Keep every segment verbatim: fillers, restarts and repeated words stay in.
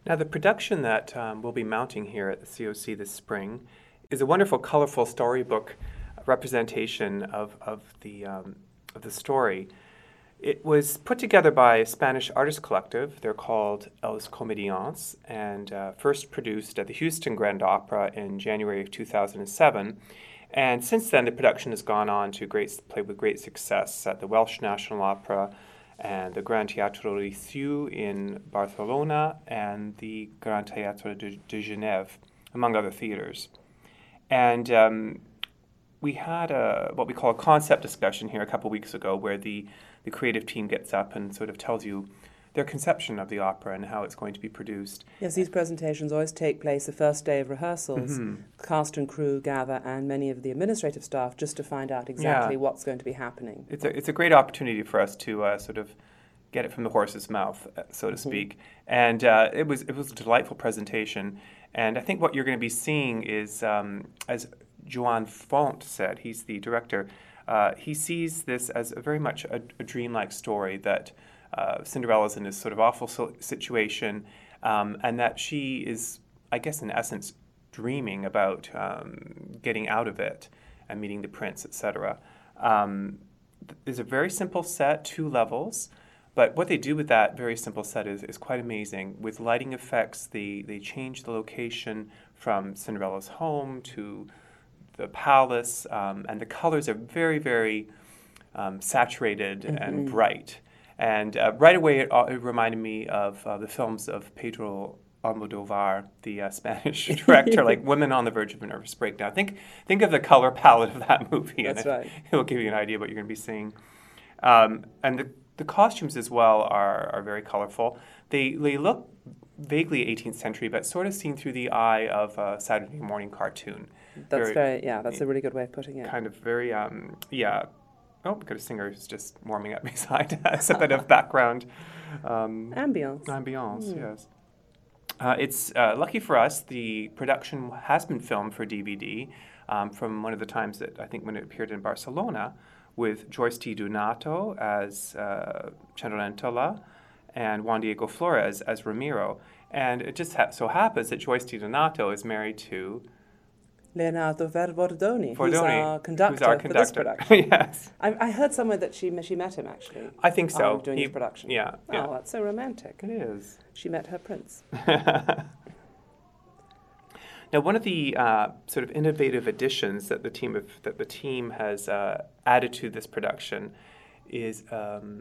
Now, the production that um, we'll be mounting here at the C O C this spring is a wonderful, colorful storybook representation of, of, the, um, of the story. It was put together by a Spanish artist collective. They're called Els Comedians, and uh, first produced at the Houston Grand Opera in January of two thousand seven. And since then, the production has gone on to great, play with great success at the Welsh National Opera and the Gran Teatro Liceu in Barcelona and the Gran Teatro de, de Genève, among other theaters. And um, we had a, what we call a concept discussion here a couple weeks ago where the, the creative team gets up and sort of tells you their conception of the opera and how it's going to be produced. Yes, these presentations always take place the first day of rehearsals. Mm-hmm. Cast and crew gather, and many of the administrative staff, just to find out exactly Yeah. what's going to be happening. It's a, it's a great opportunity for us to uh, sort of get it from the horse's mouth, uh, so to speak. Mm-hmm. And uh, it was it was a delightful presentation. And I think what you're going to be seeing is, um, as Joan Font said, he's the director, uh, he sees this as a very much a, a dreamlike story that uh, Cinderella's in this sort of awful so- situation, um, and that she is, I guess, in essence, dreaming about um, getting out of it and meeting the prince, et cetera. Um, there's a very simple set, two levels, but what they do with that very simple set is, is quite amazing. With lighting effects, they, they change the location from Cinderella's home to the palace, um, and the colors are very, very um, saturated mm-hmm. and bright. And uh, right away, it, it reminded me of uh, the films of Pedro Almodovar, the uh, Spanish director, like Women on the Verge of a Nervous Breakdown. Think think of the color palette of that movie, That's and it, right. it will give you an idea of what you're going to be seeing. Um, and the, the costumes as well are, are very colorful. They, they look vaguely eighteenth century, but sort of seen through the eye of a Saturday morning cartoon. That's very, very yeah, that's a really good way of putting it. Kind of very, um, yeah. Oh, we've got a singer who's just warming up beside us, a bit of background. Um, ambience. Ambience, mm. yes. Uh, it's uh, lucky for us, the production has been filmed for D V D um, from one of the times that I think when it appeared in Barcelona with Joyce T. Donato as uh, Cenerentola and Juan Diego Flores as Ramiro. And it just ha- so happens that Joyce T. Donato is married to Leonardo Verdoni, Verdoni, who's our conductor, who's our for this conductor. production. Yes. I, I heard somewhere that she she met him, actually. I think so. Um, doing he, this production. Yeah. Oh, yeah. that's so romantic. It is. She met her prince. Now, one of the uh, sort of innovative additions that the team of, that the team has uh, added to this production is um,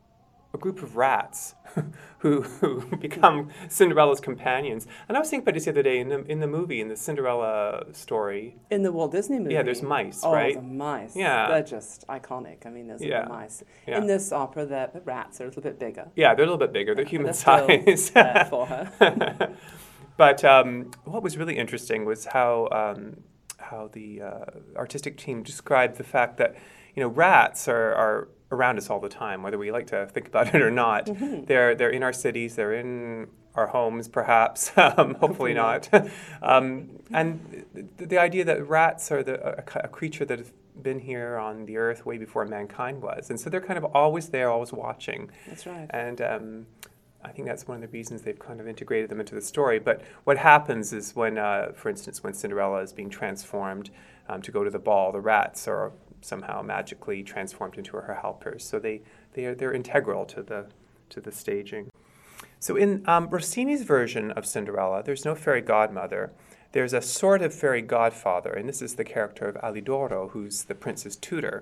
a group of rats who, who become Cinderella's companions. And I was thinking about this the other day in the in the movie, in the Cinderella story. In the Walt Disney movie? Yeah, there's mice, oh, right? Oh, the mice. Yeah. They're just iconic. I mean, those yeah. are the mice. Yeah. In this opera, the rats are a little bit bigger. Yeah, they're a little bit bigger. They're yeah, human they're size. Still there for her. But um, what was really interesting was how um, how the uh, artistic team described the fact that, you know, rats are, are around us all the time, whether we like to think about it or not. Mm-hmm. They're they're in our cities, they're in our homes, perhaps. um, hopefully, hopefully not. not. um, and the, the idea that rats are the a, a creature that has been here on the earth way before mankind was, and so they're kind of always there, always watching. That's right. And um, I think that's one of the reasons they've kind of integrated them into the story. But what happens is when, uh, for instance, when Cinderella is being transformed um, to go to the ball, the rats are somehow magically transformed into her helpers. So they, they are, they're integral to the to the staging. So in um, Rossini's version of Cinderella, there's no fairy godmother. There's a sort of fairy godfather, and this is the character of Alidoro, who's the prince's tutor.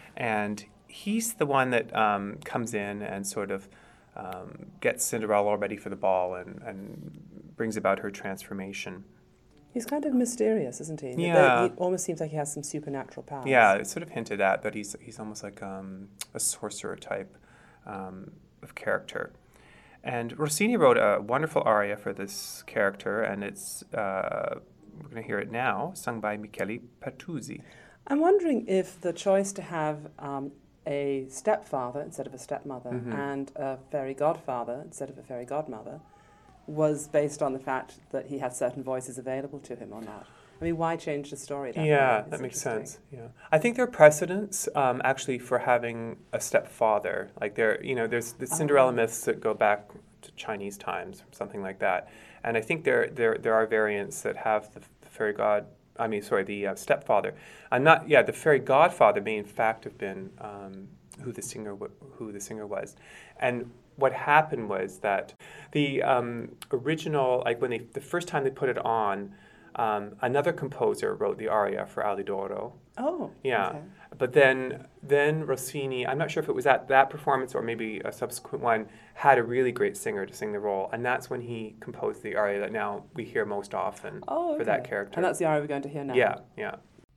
And he's the one that um, comes in and sort of Um, gets Cinderella ready for the ball and, and brings about her transformation. He's kind of mysterious, isn't he? Yeah. He almost seems like he has some supernatural powers. Yeah, it's sort of hinted at, but he's he's almost like um, a sorcerer type um, of character. And Rossini wrote a wonderful aria for this character, and it's uh, we're going to hear it now, sung by Michele Pertusi. I'm wondering if the choice to have um, a stepfather instead of a stepmother mm-hmm. and a fairy godfather instead of a fairy godmother was based on the fact that he had certain voices available to him or not. I mean, why change the story that Yeah, way? that makes sense. Yeah, I think there are precedents um, actually for having a stepfather. Like there, you know, there's the Cinderella oh. myths that go back to Chinese times, something like that. And I think there there there are variants that have the, the fairy god. I mean, sorry, the uh, stepfather. I'm not. Yeah, the fairy godfather may in fact have been um, who the singer w- who the singer was, and what happened was that the um, original, like when they the first time they put it on, um, another composer wrote the aria for Alidoro. Oh, yeah. okay. But then then Rossini, I'm not sure if it was at that performance or maybe a subsequent one, had a really great singer to sing the role, and that's when he composed the aria that now we hear most often Oh, okay. for that character. And that's the aria we're going to hear now. Yeah, yeah.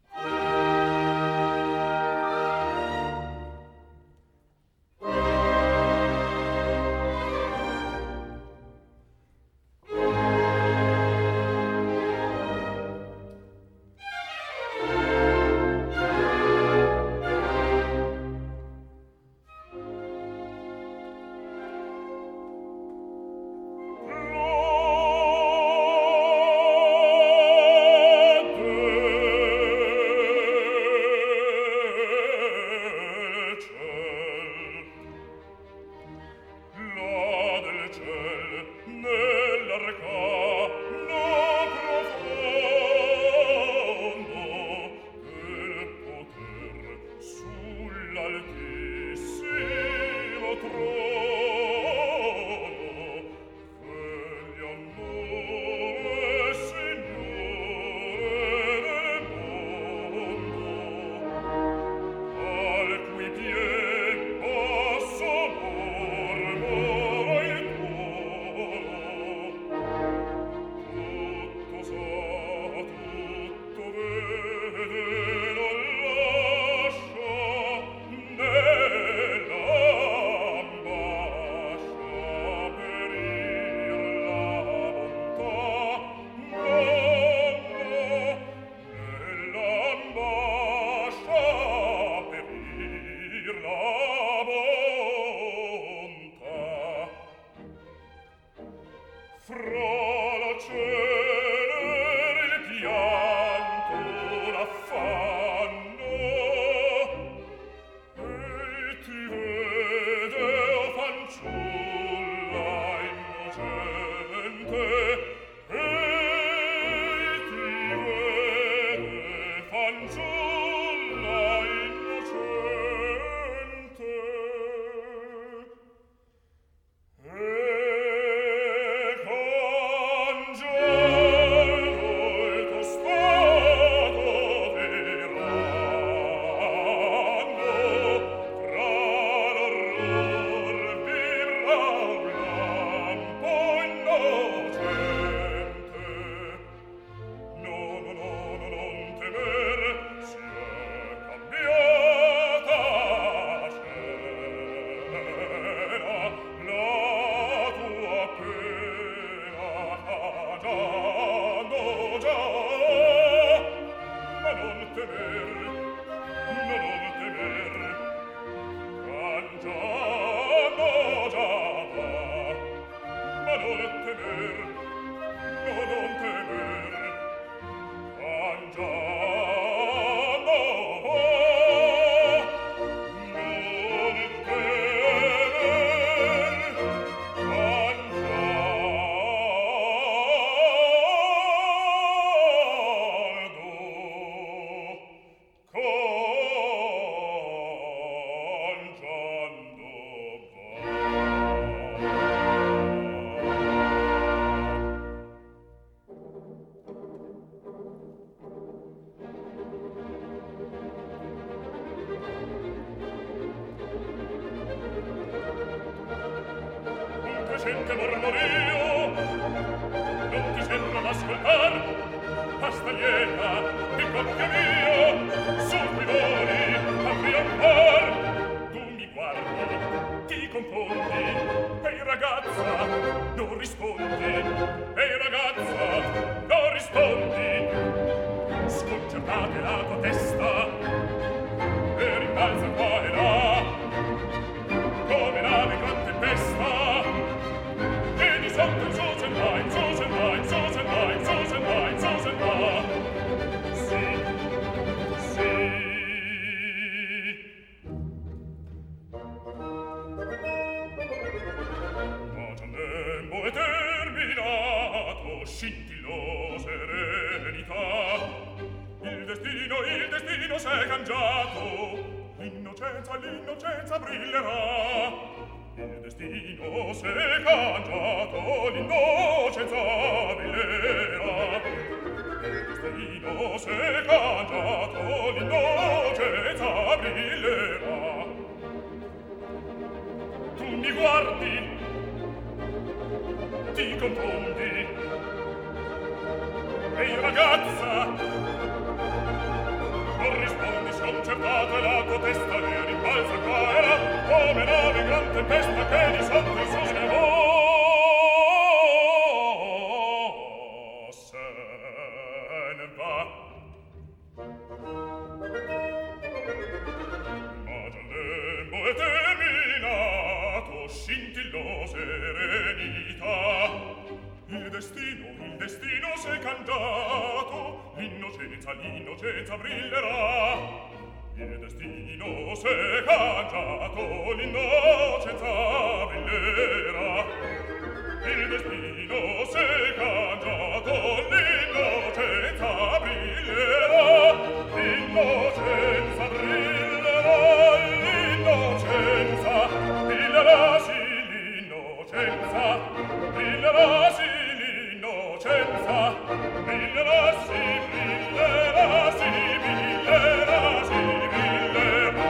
Sente mormorio, non ti sembra d'ascoltar, basta lieta di bocca mio, sul primori apri ancor. Tu mi guardi, ti confondi, ehi ragazza, non rispondi, ehi ragazza, non rispondi. Sconcertate la tua testa e rimbalza qua e là, come nave gran tempesta. Something so and mine, so and mine, so and mine, so and mine, so and mine. Sì, sì. Ma scintillò serenità. Il destino, il destino s'è cangiato, l'innocenza, l'innocenza brillerà. Il destino s'è cangiato, l'innocenza brillerà. Il destino s'è cangiato, l'innocenza brillerà. Tu mi guardi, ti confondi, ehi ragazza, non rispondi sconcertato e la tua testa ne rimbalza qua e là come nave in gran tempesta che di sotto il suo se ne va. Se ne va. Ma già lembo è terminato, scintillò serenità. Il destino, il destino s'è cangiato, l'innocenza, l'innocenza brillerà. Il destino s'è cangiato, l'innocenza brillerà. Il destino s'è cangiato, l'innocenza brillerà. L'innocenza brillerà, l'innocenza brillerà, sì, l'innocenza brillerà, sì, l'innocenza brillerà, sì, brillerà, sì, brillerà, sì, brillerà.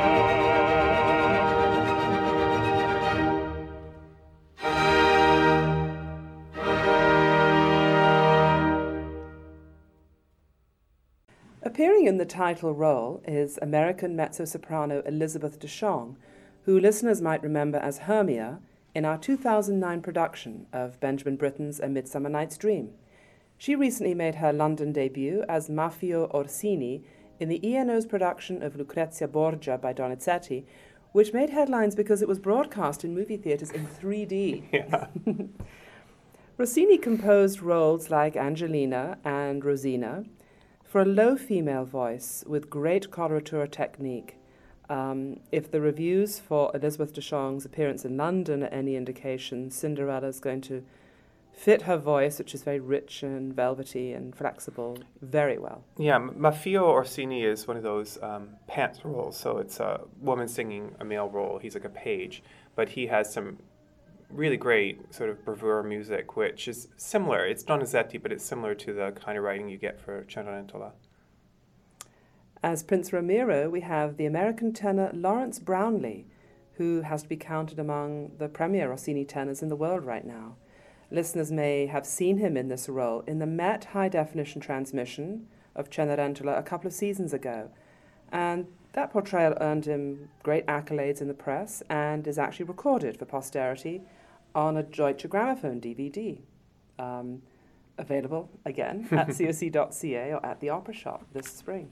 Appearing in the title role is American mezzo-soprano Elizabeth DeShong, who listeners might remember as Hermia in our two thousand nine production of Benjamin Britten's A Midsummer Night's Dream. She recently made her London debut as Mafio Orsini in the E N O's production of Lucrezia Borgia by Donizetti, which made headlines because it was broadcast in movie theatres in three D. Yeah. Rossini composed roles like Angelina and Rosina for a low female voice with great coloratura technique. Um, if the reviews for Elizabeth DeShong's appearance in London are any indication, Cinderella's going to fit her voice, which is very rich and velvety and flexible, very well. Yeah, Mafio Orsini is one of those um, pants roles. So it's a woman singing a male role. He's like a page, but he has some really great sort of bravura music, which is similar. It's Donizetti, but it's similar to the kind of writing you get for Cenerentola. As Prince Ramiro, we have the American tenor Lawrence Brownlee, who has to be counted among the premier Rossini tenors in the world right now. Listeners may have seen him in this role in the Met high-definition transmission of Cenerentola a couple of seasons ago, and that portrayal earned him great accolades in the press and is actually recorded for posterity on a Deutsche Grammophon D V D, um, available, again, at C O C dot C A or at the Opera Shop this spring.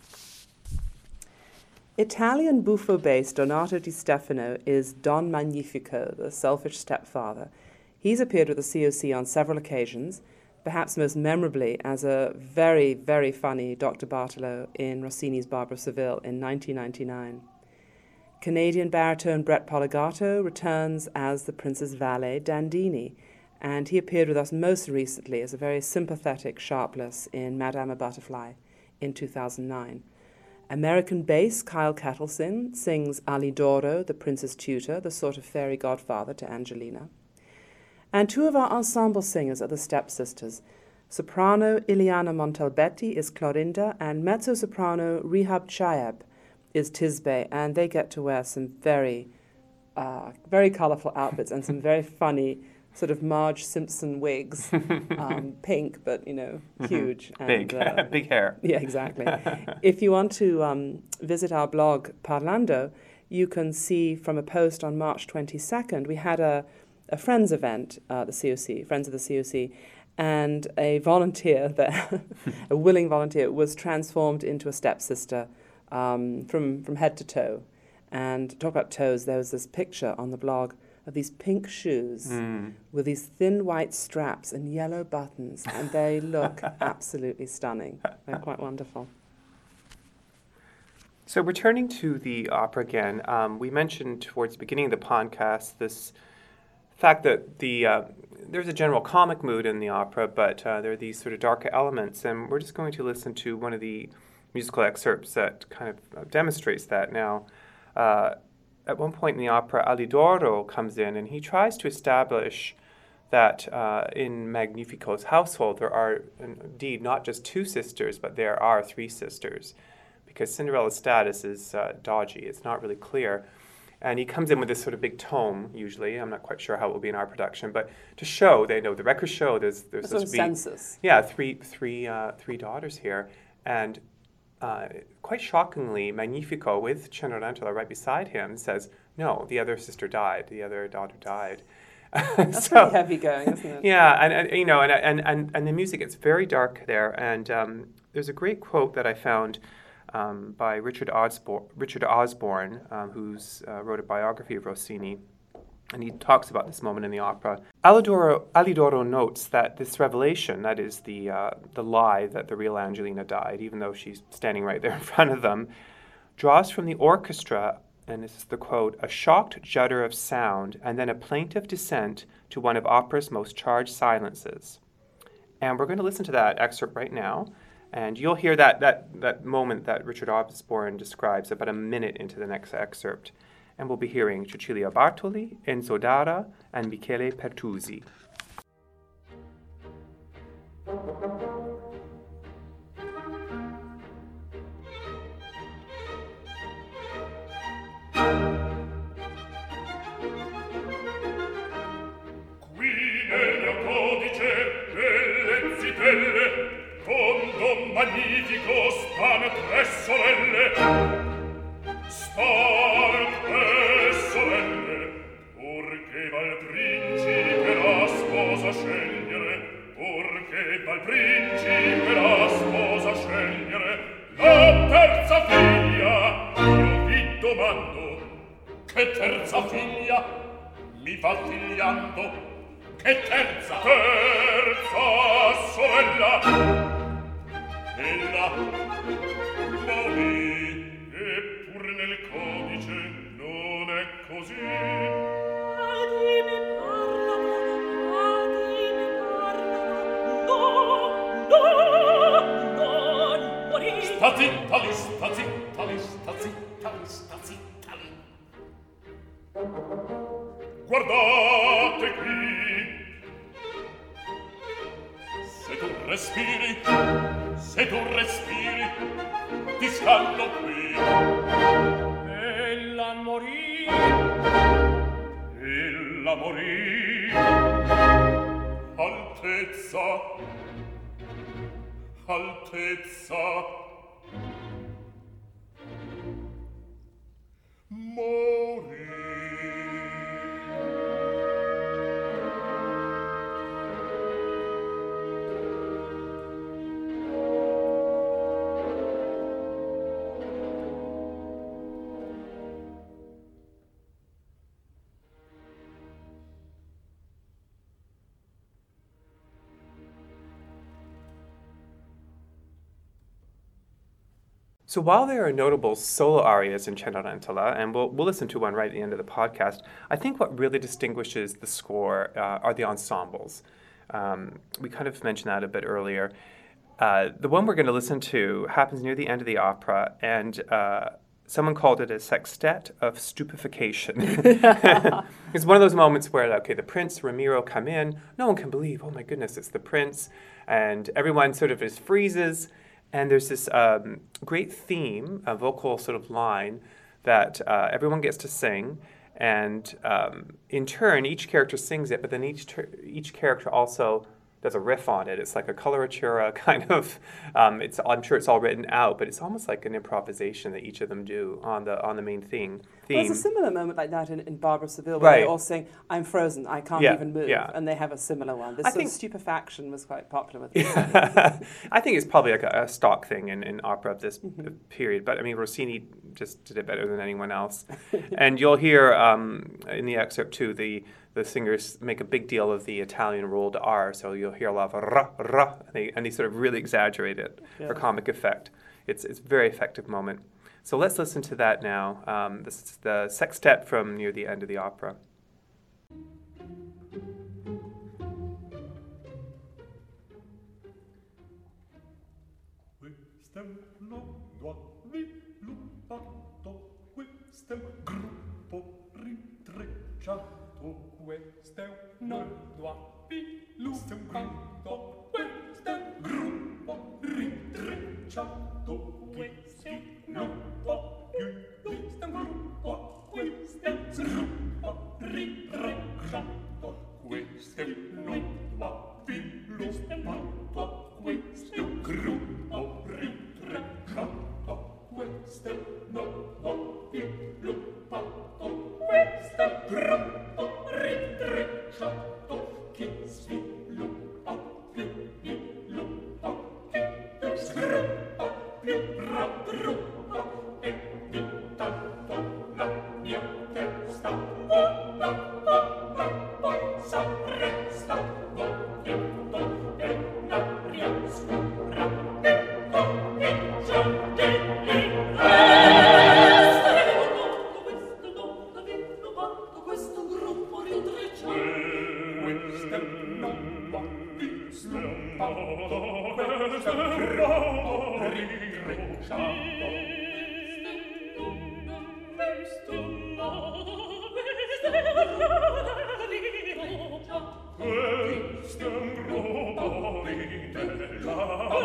Italian buffo bass Donato Di Stefano is Don Magnifico, the selfish stepfather. He's appeared with the C O C on several occasions, perhaps most memorably as a very, very funny Doctor Bartolo in Rossini's Barbara Seville in nineteen ninety-nine. Canadian baritone Brett Poligato returns as the prince's valet, Dandini, and he appeared with us most recently as a very sympathetic Sharpless in Madame Butterfly in two thousand nine. American bass Kyle Kettleson sings Alidoro, the prince's tutor, the sort of fairy godfather to Angelina. And two of our ensemble singers are the stepsisters. Soprano Iliana Montalbetti is Clorinda, and mezzo-soprano Rehab Chayeb is Tisbe, and they get to wear some very, uh, very colourful outfits and some very funny sort of Marge Simpson wigs, um, pink, but, you know, huge. Mm-hmm. Big, and, uh, big hair. Yeah, exactly. If you want to um, visit our blog, Parlando, you can see from a post on March twenty-second, we had a, a Friends event, uh, the C O C, Friends of the C O C, and a volunteer there, a willing volunteer, was transformed into a stepsister um, from, from head to toe. And talk about toes, there was this picture on the blog of these pink shoes mm. with these thin white straps and yellow buttons, and they look absolutely stunning. They're quite wonderful. So returning to the opera again, um, we mentioned towards the beginning of the podcast this fact that the uh, there's a general comic mood in the opera, but uh, there are these sort of darker elements, and we're just going to listen to one of the musical excerpts that kind of uh, demonstrates that. Now, uh, at one point in the opera, Alidoro comes in, and he tries to establish that uh, in Magnifico's household there are indeed not just two sisters, but there are three sisters, because Cinderella's status is uh, dodgy. It's not really clear. And he comes in with this sort of big tome, usually. I'm not quite sure how it will be in our production, but to show, they know, the records show there's there's sort supposed of to be census. Yeah, three three uh, three daughters here, and uh, quite shockingly, Magnifico with Cenerentola right beside him says, "No, the other sister died. The other daughter died." That's So- pretty heavy going, isn't it? Yeah, and, and you know, and, and and and the music, it's very dark there, and um, there's a great quote that I found. Um, by Richard Osborne, Richard Osborne, um, who's uh, wrote a biography of Rossini, and he talks about this moment in the opera. Alidoro, Alidoro notes that this revelation, that is the uh, the lie that the real Angelina died, even though she's standing right there in front of them, draws from the orchestra, and this is the quote, a shocked judder of sound, and then a plaintive descent to one of opera's most charged silences. And we're going to listen to that excerpt right now. And you'll hear that, that, that moment that Richard Osborne describes about a minute into the next excerpt. And we'll be hearing Cecilia Bartoli, Enzo Dara, and Michele Pertusi. Qui nel mio codice delle zitelle con Don Magnifico stanno tre sorelle, stanno tre sorelle, purché dal principe la sposa scegliere, purché dal principe la sposa scegliere, la terza figlia, io vi domando, che terza figlia mi va figliando? Che terza? Terza sorella! Ella morì, eppur nel codice non è così. Adi mi parlano, adi mi parlano, no, no, non morì. Sta zitta lì, sta zitta lì, sta zitta lì, sta zitta lì. Guardate qui. Se tu respiri, se tu respiri, ti scallo qui. Ella morì, Ella morì. Altezza, altezza. Morì. So while there are notable solo arias in Cenerentola, and we'll, we'll listen to one right at the end of the podcast, I think what really distinguishes the score uh, are the ensembles. Um, we kind of mentioned that a bit earlier. Uh, the one we're going to listen to happens near the end of the opera, and uh, someone called it a sextet of stupefaction. It's one of those moments where, okay, the prince, Ramiro, come in, no one can believe, oh my goodness, it's the prince, and everyone sort of just freezes. And there's this um, great theme, a vocal sort of line that uh, everyone gets to sing. And um, in turn, each character sings it, but then each ter- each character also does a riff on it. It's like a coloratura kind of, um, it's, I'm sure it's all written out, but it's almost like an improvisation that each of them do on the on the main theme. theme. Well, there's a similar moment like that in, in Barbara Seville, where Right. they all sing, I'm frozen, I can't Yeah, even move. yeah. And they have a similar one. This I sort think- of stupefaction was quite popular with them. I think it's probably like a, a stock thing in, in opera of this Mm-hmm. period, but I mean, Rossini just did it better than anyone else. And you'll hear um, in the excerpt too, the, the singers make a big deal of the Italian rolled R, so you'll hear a lot of ra, ra, and they, and they sort of really exaggerate it Yeah. for comic effect. It's, it's a very effective moment. So let's listen to that now. Um, this is the sextet from near the end of the opera. Questo è uno sviluppato, questo è un gruppo rintrecciato, questo è uno sviluppato, questo è un gruppo rintrecciato, questo è uno questo è un gruppo, questo è un gruppo rintrecciato, questo è uno sviluppato, questo è un gruppo rintrecciato, questo è uno sviluppato, questo è un gruppo rintrecciato, chi sviluppa più sviluppa, chi più sviluppa più raggruppa, e intanto la mia testa vola, vola, passa, resta, volendo e l'aria scura, e comincia a delirare. Questo gruppo rintrecciato, Questo è un nuovo sviluppato, questo è un gruppo rintrecciato. questo no, questo è Questo è un gruppo rintrecciato,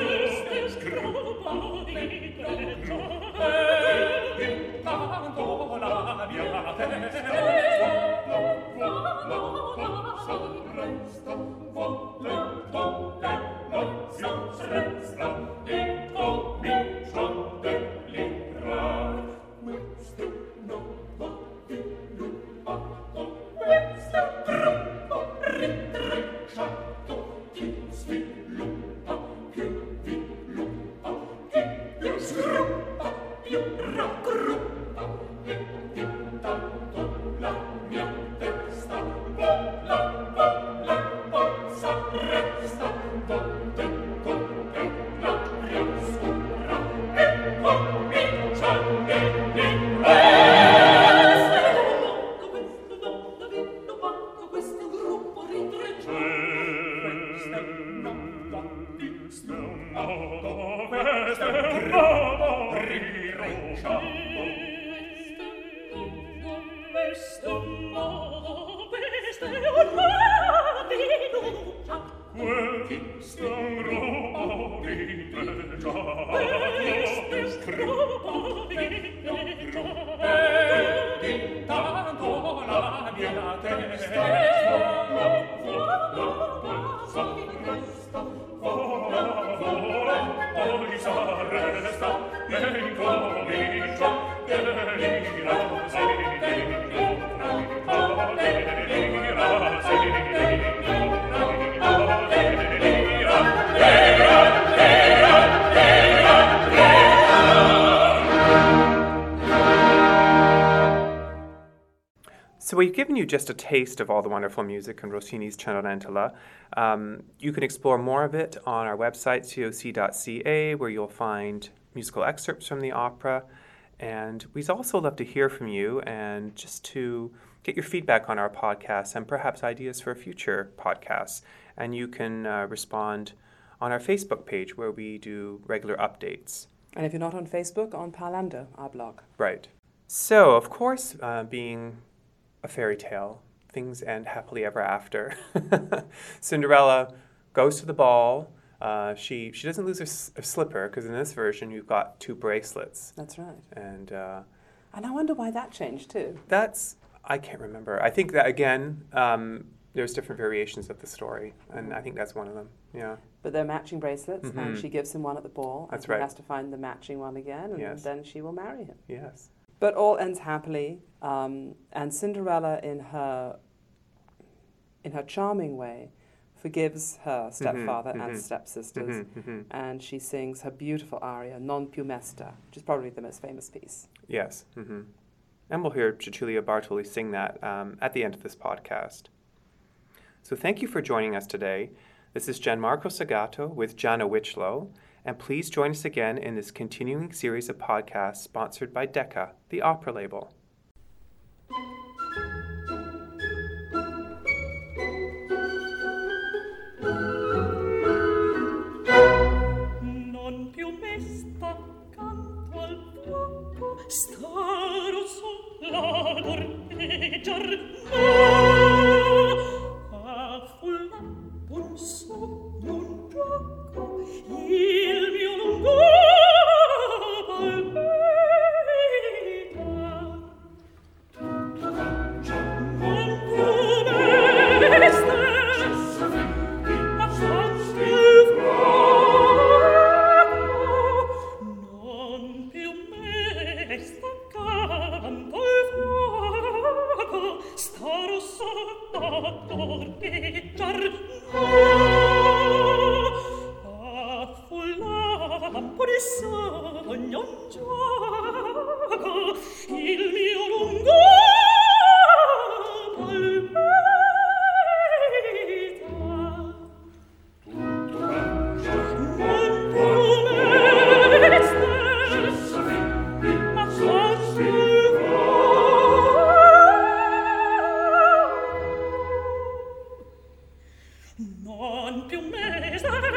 e intanto la mia testa vola, passa, resta, volendo e l'aria resta, e comincia a delirare. Questo è un nuovo sviluppato, questo è un gruppo rintrecciato, chi sviluppa più sviluppa, chi più sviluppa più raggruppa, e intanto la mia testa vola, vola, passa, resta, volendo e l'aria scura, e comincia a delirare. questo gruppo rintrecciato, Questo è un nuovo sviluppato, questo è un gruppo rintrecciato. questo no, questo è un Questo è un gruppo rintrecciato, e intanto la mia testa vola, vola, passa, resta, vola, vola, poi s'arresta, e incomincia a delirare, sì, delirare, sì, So we've given you just a taste of all the wonderful music in Rossini's Cenerentola. Um, you can explore more of it on our website, c o c dot c a, where you'll find musical excerpts from the opera. And we'd also love to hear from you and just to get your feedback on our podcast and perhaps ideas for future podcasts. And you can uh, respond on our Facebook page where we do regular updates. And if you're not on Facebook, on Parlando, our blog. Right. So, of course, uh, being a fairy tale, things end happily ever after. Cinderella goes to the ball. Uh, she she doesn't lose her, s- her slipper, because in this version you've got two bracelets. That's right. And uh, And I wonder why that changed too. that's, I can't remember. I think that, again, um, there's different variations of the story, and I think that's one of them, yeah. But they're matching bracelets, and Mhm. she gives him one at the ball. That's and right. He has to find the matching one again, and Yes. then she will marry him. Yes. But all ends happily, um, and Cinderella, in her in her charming way, forgives her stepfather and mhm. stepsisters, Mhm, mhm. and she sings her beautiful aria, Non più mesta, which is probably the most famous piece. Yes. hmm And we'll hear Cecilia Bartoli sing that um, at the end of this podcast. So thank you for joining us today. This is Gianmarco Sagato with Gianna Wichlow, and please join us again in this continuing series of podcasts sponsored by Decca, the opera label. non più messa Non più me